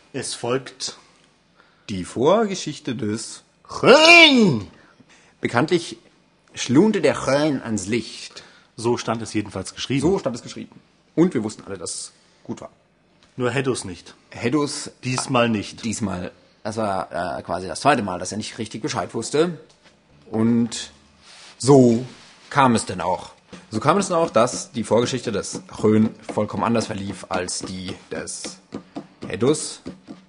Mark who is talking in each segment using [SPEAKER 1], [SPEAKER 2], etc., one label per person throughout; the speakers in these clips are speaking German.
[SPEAKER 1] Es folgt
[SPEAKER 2] Die Vorgeschichte des Rhein. Bekanntlich schlunte der Rhein ans Licht.
[SPEAKER 1] So stand es jedenfalls geschrieben.
[SPEAKER 2] So stand es geschrieben. Und wir wussten alle, dass es gut war.
[SPEAKER 1] Nur Hedus nicht.
[SPEAKER 2] Hedus
[SPEAKER 1] Diesmal nicht.
[SPEAKER 2] diesmal, das war quasi das zweite Mal, dass er nicht richtig Bescheid wusste. Und so kam es denn auch. So kam es dann auch, dass die Vorgeschichte des Rhön vollkommen anders verlief als die des Hedus.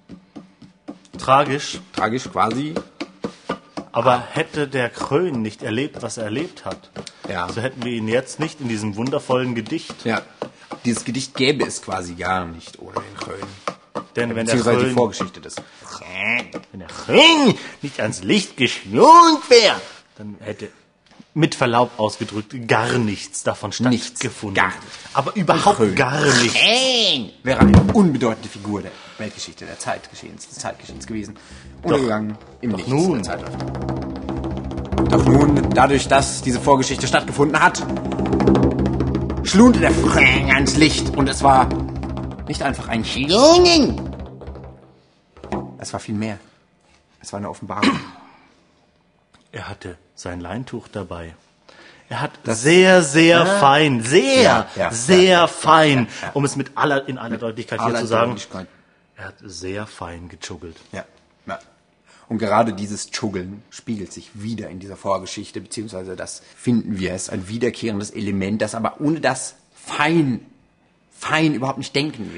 [SPEAKER 1] Tragisch.
[SPEAKER 2] Tragisch quasi.
[SPEAKER 1] Aber hätte der Krön nicht erlebt, was er erlebt hat,
[SPEAKER 2] Ja.
[SPEAKER 1] so hätten wir ihn jetzt nicht in diesem wundervollen Gedicht.
[SPEAKER 2] Ja, dieses Gedicht gäbe es quasi gar nicht ohne den Rhön.
[SPEAKER 1] Denn wenn der
[SPEAKER 2] Beziehungsweise die
[SPEAKER 1] Krön,
[SPEAKER 2] Vorgeschichte des
[SPEAKER 1] wenn der Krön nicht ans Licht geschlungen wäre, dann hätte, mit Verlaub ausgedrückt, gar nichts davon stattgefunden.
[SPEAKER 2] Gar nichts.
[SPEAKER 1] Aber überhaupt
[SPEAKER 2] Krön.
[SPEAKER 1] gar nichts.
[SPEAKER 2] wäre eine unbedeutende Figur der Weltgeschichte, des Zeitgeschehens gewesen. Untergegangen im Nichts
[SPEAKER 1] nun.
[SPEAKER 2] der Zeitläufe. Doch nun, dadurch, dass diese Vorgeschichte stattgefunden hat, schlunte der Rhön ans Licht und es war nicht einfach ein Schlunen. Es war viel mehr. Es war eine Offenbarung.
[SPEAKER 1] Er hatte sein Leintuch dabei. Er hat sehr fein, sehr fein, um es in aller Deutlichkeit hier zu sagen, er hat sehr fein geschuggelt.
[SPEAKER 2] Ja. Ja. Und gerade dieses Schuggeln spiegelt sich wieder in dieser Vorgeschichte, beziehungsweise das finden wir, ist ein wiederkehrendes Element, das aber ohne das fein überhaupt nicht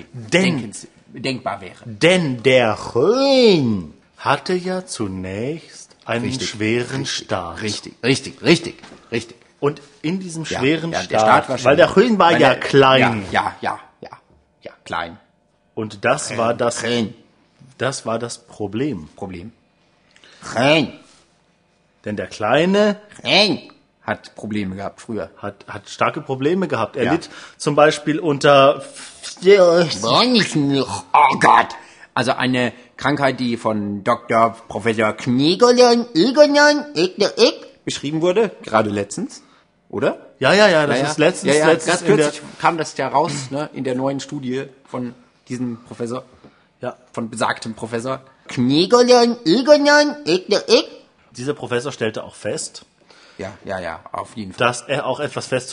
[SPEAKER 2] denkbar wäre.
[SPEAKER 1] Denn der Rhön hatte ja zunächst einen schweren Staat.
[SPEAKER 2] Richtig.
[SPEAKER 1] Und in diesem schweren
[SPEAKER 2] der
[SPEAKER 1] Staat,
[SPEAKER 2] Staat war
[SPEAKER 1] weil der Rhön war
[SPEAKER 2] weil
[SPEAKER 1] ja
[SPEAKER 2] der-
[SPEAKER 1] klein.
[SPEAKER 2] Ja, klein.
[SPEAKER 1] Und das war das
[SPEAKER 2] Rhön.
[SPEAKER 1] Problem.
[SPEAKER 2] Rhön.
[SPEAKER 1] Denn der Kleine
[SPEAKER 2] Hat Probleme gehabt früher.
[SPEAKER 1] hat starke Probleme gehabt. Er
[SPEAKER 2] Ja.
[SPEAKER 1] litt zum Beispiel unter
[SPEAKER 2] Oh Gott! Also eine Krankheit, die von Dr. Professor Kniegolan beschrieben wurde, gerade letztens, oder?
[SPEAKER 1] Ja, das ist letztens
[SPEAKER 2] Ganz
[SPEAKER 1] in der,
[SPEAKER 2] kürzlich kam das ja raus, ne, in der neuen Studie von diesem Professor,
[SPEAKER 1] ja,
[SPEAKER 2] von besagtem Professor. Kniegolan
[SPEAKER 1] dieser Professor stellte auch fest,
[SPEAKER 2] Ja, auf jeden Fall.
[SPEAKER 1] dass er auch etwas